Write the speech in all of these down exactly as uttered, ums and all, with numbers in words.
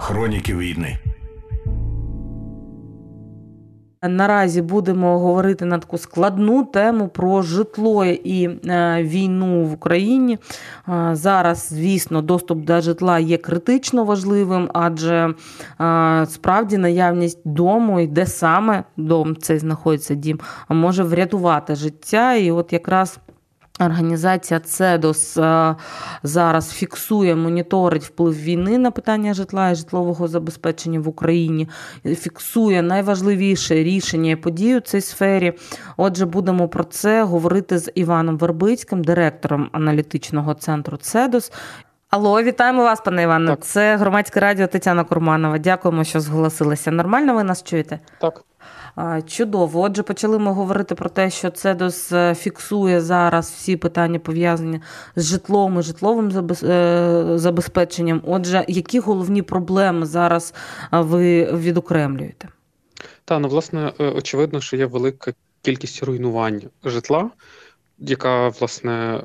Хроніки війни. Наразі будемо говорити на таку складну тему про житло і війну в Україні. Зараз, звісно, доступ до житла є критично важливим, адже справді наявність дому і де саме дом цей знаходиться дім, може врятувати життя. І от якраз організація «Цедос» зараз фіксує, моніторить вплив війни на питання житла і житлового забезпечення в Україні, фіксує найважливіше рішення і події у цій сфері. Отже, будемо про це говорити з Іваном Вербицьким, директором аналітичного центру «Цедос». Алло, вітаємо вас, пане Іване. Так. Це Громадське радіо, Тетяна Курманова. Дякуємо, що зголосилися. Нормально ви нас чуєте? Так. Чудово. Отже, почали ми говорити про те, що «Цедос» фіксує зараз всі питання, пов'язані з житлом і житловим забезпеченням. Отже, які головні проблеми зараз ви відокремлюєте? Так, ну, власне, очевидно, що є велика кількість руйнувань житла, яка, власне,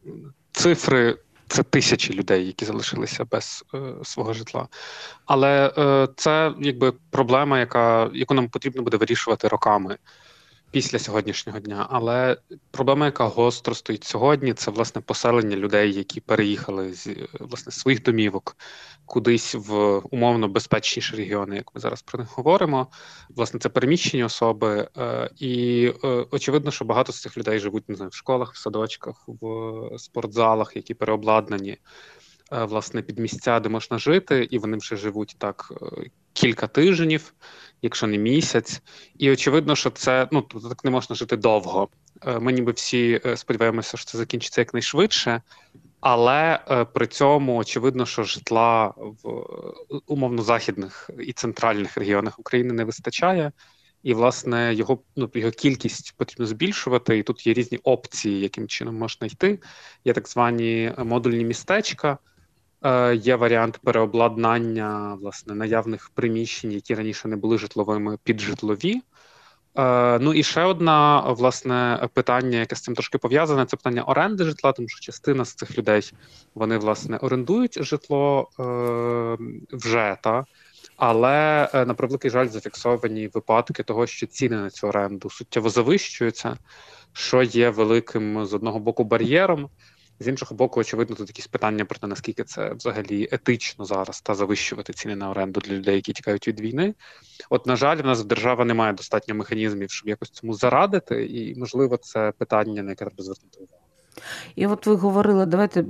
цифри – це тисячі людей, які залишилися без е, свого житла. Але е, це якби проблема, яка, яку нам потрібно буде вирішувати роками після сьогоднішнього дня. Але проблема, яка гостро стоїть сьогодні, це, власне, поселення людей, які переїхали з, власне, своїх домівок кудись в умовно безпечніші регіони, як ми зараз про них говоримо. Власне, це переміщені особи. Е, і е, очевидно, що багато з цих людей живуть, не знаю, в школах, в садочках, в спортзалах, які переобладнані, е, власне, під місця, де можна жити, і вони вже живуть так е, кілька тижнів, якщо не місяць. І очевидно, що це, ну, так не можна жити довго. Е, ми ніби всі е, сподіваємося, що це закінчиться якнайшвидше. Але е, при цьому очевидно, що житла в умовно західних і центральних регіонах України не вистачає, і, власне, його, ну, його кількість потрібно збільшувати, і тут є різні опції, яким чином можна йти. Є так звані модульні містечка, е, є варіант переобладнання, власне, наявних приміщень, які раніше не були житловими, під житлові. Uh, ну і ще одна, власне, питання, яке з цим трошки пов'язане, це питання оренди житла, тому що частина з цих людей, вони, власне, орендують житло uh, вже, та? Але, uh, на превеликий жаль, зафіксовані випадки того, що ціни на цю оренду суттєво завищуються, що є великим, з одного боку, бар'єром, з іншого боку, очевидно, тут якісь питання про те, наскільки це взагалі етично зараз та завищувати ціни на оренду для людей, які тікають від війни. От, на жаль, в нас держава не має достатньо механізмів, щоб якось цьому зарадити, і, можливо, це питання, на яке треба звернути увагу. І от ви говорили, давайте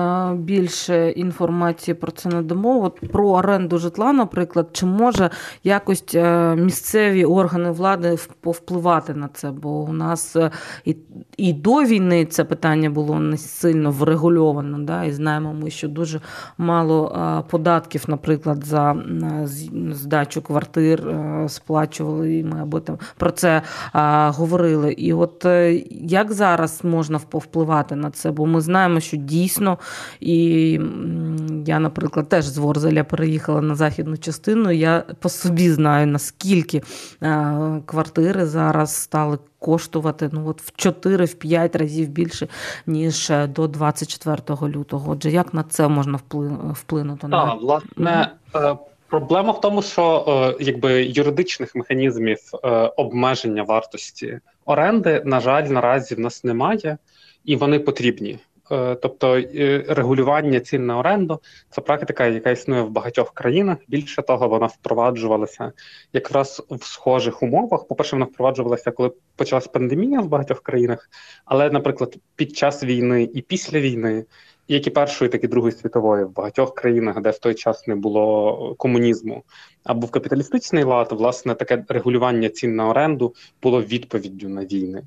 більше інформації про це надамо. От про оренду житла, наприклад, чи може якось місцеві органи влади повпливати на це? Бо у нас і, і до війни це питання було не сильно врегульовано, да? І знаємо ми, що дуже мало податків, наприклад, за здачу квартир сплачували, і ми або там про це говорили. І от як зараз можна повпливати на це, бо ми знаємо, що дійсно, і я, наприклад, теж з Ворзеля переїхала на західну частину, я по собі знаю, наскільки квартири зараз стали коштувати, ну, от в чотири-п'ять разів більше, ніж до двадцять четвертого лютого. Отже, як на це можна вплинути? Так, власне, mm-hmm. проблема в тому, що якби юридичних механізмів обмеження вартості оренди, на жаль, наразі в нас немає. І вони потрібні. Тобто регулювання цін на оренду – це практика, яка існує в багатьох країнах. Більше того, вона впроваджувалася якраз в схожих умовах. По-перше, вона впроваджувалася, коли почалась пандемія в багатьох країнах, але, наприклад, під час війни і після війни, як і Першої, так і Другої світової, в багатьох країнах, де в той час не було комунізму, або в капіталістичний лад, власне, таке регулювання цін на оренду було відповіддю на війни.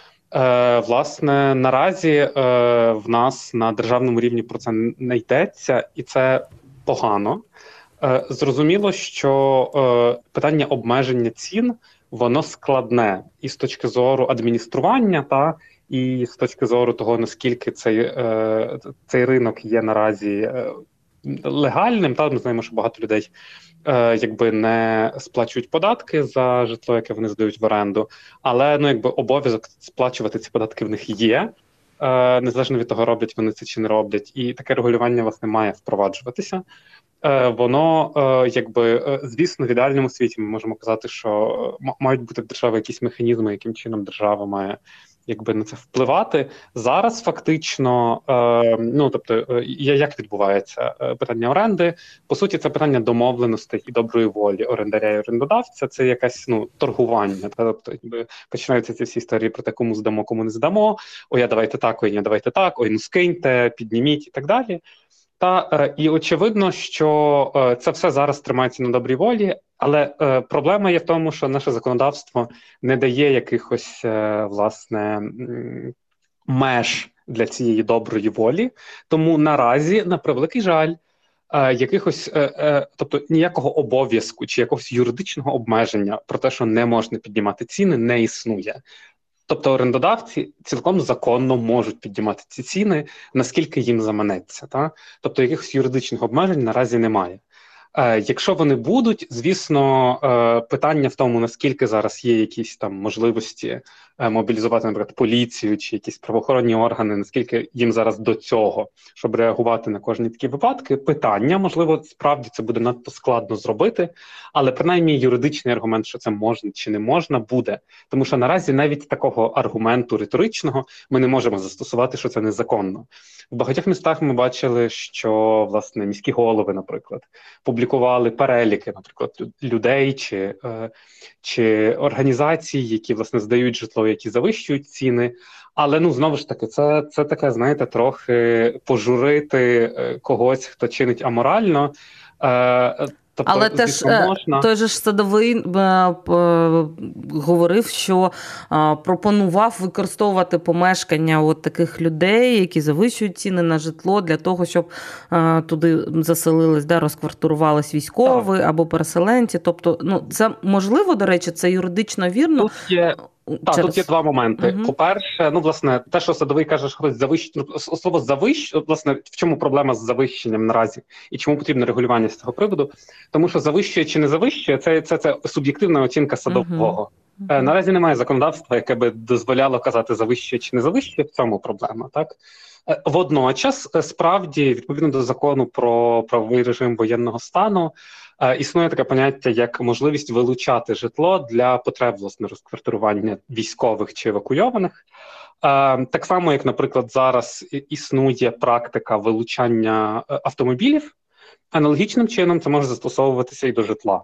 Е, власне, наразі е, в нас на державному рівні про це не йдеться, і це погано. Е, зрозуміло, що е, питання обмеження цін, воно складне і з точки зору адміністрування, та, і з точки зору того, наскільки цей, е, цей ринок є наразі е, легальним. Та, ми знаємо, що багато людей е, якби не сплачують податки за житло, яке вони здають в оренду, але ну, якби обов'язок сплачувати ці податки в них є, е, незалежно від того, роблять вони це чи не роблять. І таке регулювання, власне, має впроваджуватися. воно, якби, звісно, в ідеальному світі ми можемо казати, що мають бути в держави якісь механізми, яким чином держава має, якби, на це впливати. Зараз фактично, е, ну, тобто, е, як відбувається е, питання оренди? По суті, це питання домовленостей і доброї волі орендаря і орендодавця. Це якась, ну, торгування. Та? Тобто, якби, починаються ці всі історії про те, кому здамо, кому не здамо. Ой, а давайте так, ой, ні, давайте так, ой, ну скиньте, підніміть і так далі. Та е, і очевидно, що е, це все зараз тримається на добрій волі, але е, проблема є в тому, що наше законодавство не дає якихось е, власне меж для цієї доброї волі. Тому наразі, на превеликий жаль, е, якихось, е, е, тобто ніякого обов'язку чи якогось юридичного обмеження про те, що не можна піднімати ціни, не існує. Тобто орендодавці цілком законно можуть піднімати ці ціни, наскільки їм заманеться. Та? Тобто якихось юридичних обмежень наразі немає. Е, якщо вони будуть, звісно, е, питання в тому, наскільки зараз є якісь там можливості е, мобілізувати, наприклад, поліцію чи якісь правоохоронні органи, наскільки їм зараз до цього, щоб реагувати на кожні такі випадки, питання, можливо, справді це буде надто складно зробити, але принаймні юридичний аргумент, що це можна чи не можна, буде. Тому що наразі навіть такого аргументу риторичного ми не можемо застосувати, що це незаконно. В багатьох містах ми бачили, що, власне, міські голови, наприклад, публікували переліки, наприклад, людей чи, е, чи організацій, які, власне, здають житло, які завищують ціни. Але, ну, знову ж таки, це, це таке, знаєте, трохи пожурити е, когось, хто чинить аморально. Е, Тобто, але теж можна... той же ж Садовий е, е, говорив, що е, пропонував використовувати помешкання от таких людей, які завищують ціни на житло, для того, щоб е, туди заселились, да, розквартирувались військові так. або переселенці. Тобто, ну, це можливо, до речі, це юридично вірно. Тут є... Так, Через... тут є два моменти. Uh-huh. По-перше, ну, власне, те, що Садовий каже, що хтось завищує, ну, слово завищ, власне, в чому проблема з завищенням наразі, і чому потрібне регулювання з цього приводу? Тому що завищує чи не завищує, це, це, це суб'єктивна оцінка Садового. Uh-huh. Uh-huh. Е, наразі немає законодавства, яке би дозволяло казати, завищує чи не завищує, в цьому проблема, так? Е, водночас, справді, відповідно до закону про правовий режим воєнного стану, Е, існує таке поняття, як можливість вилучати житло для потреб, власне, розквартирування військових чи евакуйованих. Е, так само, як, наприклад, зараз існує практика вилучання автомобілів, аналогічним чином це може застосовуватися і до житла.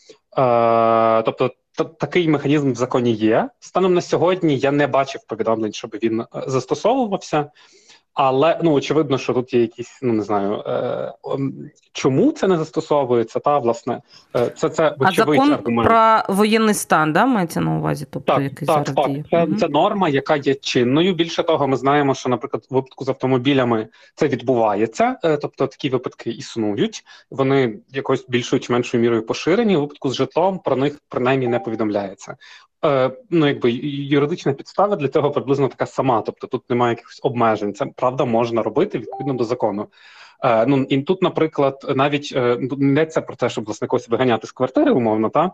Е, тобто, т- такий механізм в законі є. Станом на сьогодні я не бачив повідомлень, щоб він застосовувався. Але, ну, очевидно, що тут є якісь, ну, не знаю, е, чому це не застосовується, та, власне, е, це, це вочевидь, а закон аргумент. Про воєнний стан, да, мається на увазі? Тобто, так, який так, зараз так. діє? Це, Угу. це норма, яка є чинною. Більше того, ми знаємо, що, наприклад, в випадку з автомобілями це відбувається, е, тобто такі випадки існують, вони якоюсь більшою чи меншою мірою поширені, у випадку з житлом про них, принаймні, не повідомляється. Е, ну, якби юридична підстава для цього приблизно така сама, тобто тут немає якихось обмежень. Це, правда, можна робити відповідно до закону. Е, ну, і тут, наприклад, навіть е, не йдеться про те, щоб, власне, когось виганяти з квартири, умовно, та?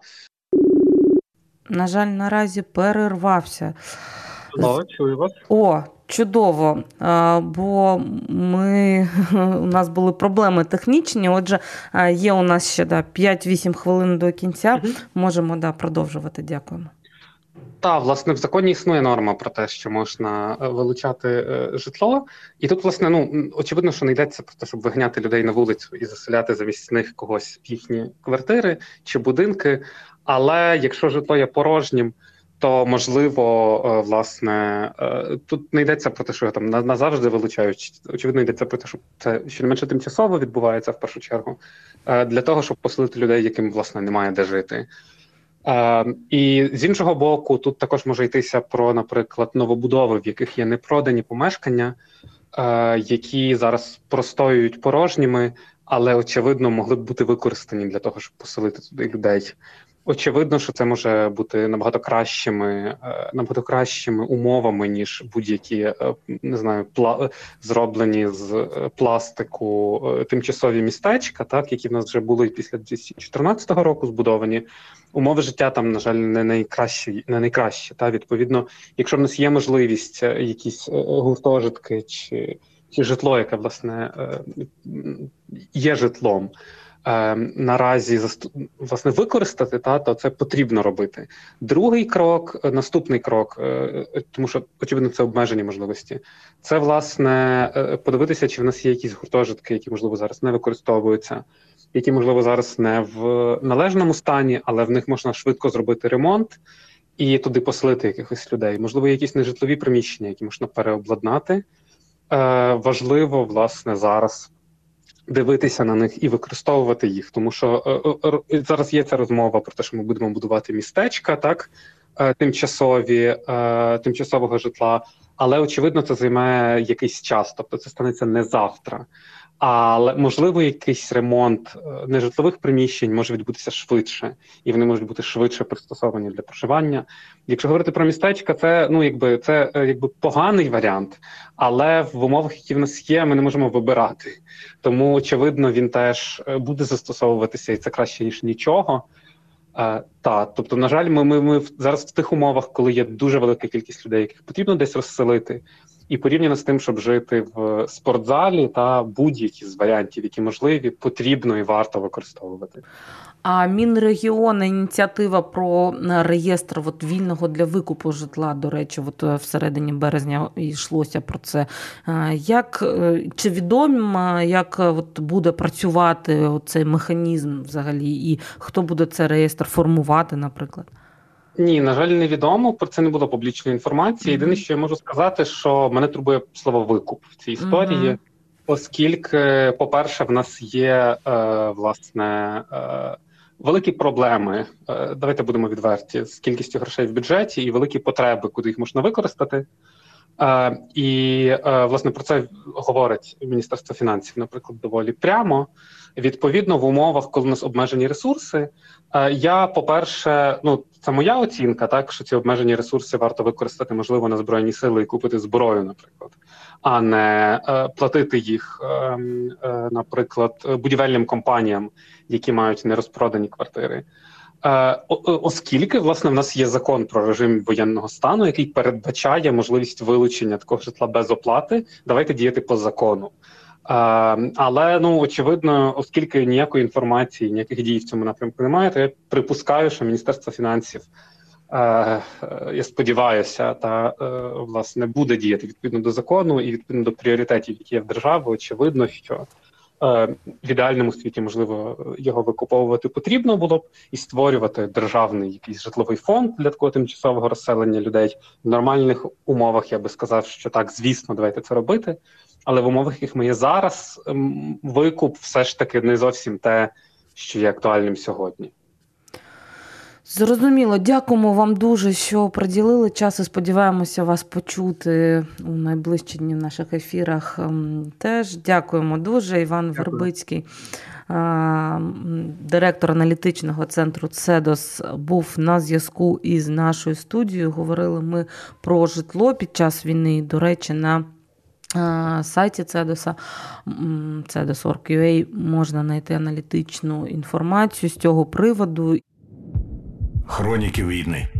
На жаль, наразі перервався. О, чую вас. О, чудово, бо ми, у нас були проблеми технічні, отже, є у нас ще да, п'ять-вісім хвилин до кінця, угу. можемо да, продовжувати, дякуємо. Так, власне, в законі існує норма про те, що можна вилучати е, житло, і тут, власне, ну, очевидно, що не йдеться про те, щоб виганяти людей на вулицю і заселяти замість них когось в їхні квартири чи будинки, але якщо житло є порожнім, то, можливо, власне, тут не йдеться про те, що там назавжди вилучають. Очевидно, йдеться про те, що це щонайменше тимчасово відбувається в першу чергу, для того, щоб поселити людей, яким, власне, немає де жити. І з іншого боку, тут також може йтися про, наприклад, новобудови, в яких є непродані помешкання, які зараз простоюють порожніми, але, очевидно, могли б бути використані для того, щоб поселити туди людей. Очевидно, що це може бути набагато кращими, набагато кращими умовами, ніж будь-які, не знаю, пла... зроблені з пластику тимчасові містечка, так, які в нас вже були після дві тисячі чотирнадцятого року збудовані. Умови життя там, на жаль, не найкращі, не найкращі. Та, відповідно, якщо в нас є можливість якісь гуртожитки чи, чи житло, яке, власне, є житлом, наразі власне використати, та, то це потрібно робити. Другий крок, наступний крок, тому що, очевидно, це обмежені можливості, це, власне, подивитися, чи в нас є якісь гуртожитки, які, можливо, зараз не використовуються, які, можливо, зараз не в належному стані, але в них можна швидко зробити ремонт і туди поселити якихось людей. Можливо, якісь нежитлові приміщення, які можна переобладнати. Важливо, власне, зараз дивитися на них і використовувати їх, тому що е, е, зараз є ця розмова про те, що ми будемо будувати містечка, так, е, тимчасові, е, тимчасового житла, але, очевидно, це займе якийсь час, тобто це станеться не завтра. Але, можливо, якийсь ремонт нежитлових приміщень може відбутися швидше, і вони можуть бути швидше пристосовані для проживання. Якщо говорити про містечка, це, ну, якби, це якби поганий варіант, але в умовах, які в нас є, ми не можемо вибирати. Тому, очевидно, він теж буде застосовуватися, і це краще, ніж нічого. Uh, так, тобто, на жаль, ми, ми, ми зараз в тих умовах, коли є дуже велика кількість людей, яких потрібно десь розселити, і порівняно з тим, щоб жити в спортзалі, та будь-які з варіантів, які можливі, потрібно і варто використовувати. А Мінрегіон, ініціатива про реєстр от, вільного для викупу житла, до речі, от всередині березня йшлося про це. Як, чи відомо, як от, буде працювати цей механізм взагалі, і хто буде цей реєстр формувати, наприклад? Ні, на жаль, невідомо, про це не було публічної інформації. Єдине, mm-hmm. що я можу сказати, що мене турбує слово «викуп» в цій історії, mm-hmm. оскільки, по-перше, в нас є, е, власне, е, великі проблеми, е, давайте будемо відверті, з кількістю грошей в бюджеті і великі потреби, куди їх можна використати. Е, і, е, власне, про це говорить Міністерство фінансів, наприклад, доволі прямо. Відповідно, в умовах, коли у нас обмежені ресурси, е, я, по-перше, ну, це моя оцінка, так, що ці обмежені ресурси варто використати, можливо, на Збройні сили і купити зброю, наприклад, а не е, платити їх, е, е, наприклад, будівельним компаніям, які мають нерозпродані квартири. Е, оскільки, власне, в нас є закон про режим воєнного стану, який передбачає можливість вилучення такого житла без оплати, давайте діяти по закону. Uh, але, ну, очевидно, оскільки ніякої інформації, ніяких дій в цьому напрямку немає, то я припускаю, що Міністерство фінансів, uh, uh, я сподіваюся, та, uh, власне, буде діяти відповідно до закону і відповідно до пріоритетів, які є в державі. Очевидно, що uh, в ідеальному світі, можливо, його викуповувати потрібно було б і створювати державний якийсь житловий фонд для такого тимчасового розселення людей. В нормальних умовах я би сказав, що так, звісно, давайте це робити. Але в умовах, яких ми є зараз, викуп все ж таки не зовсім те, що є актуальним сьогодні. Зрозуміло. Дякуємо вам дуже, що приділили час і сподіваємося вас почути у найближчі дні в наших ефірах теж. Дякуємо дуже. Іван Дякую. Вербицький, директор аналітичного центру «Цедос», був на зв'язку із нашою студією. Говорили ми про житло під час війни, до речі, на сайті Цедоса, цедос крапка орг крапка ю а, можна знайти аналітичну інформацію з цього приводу. Хроніки війни.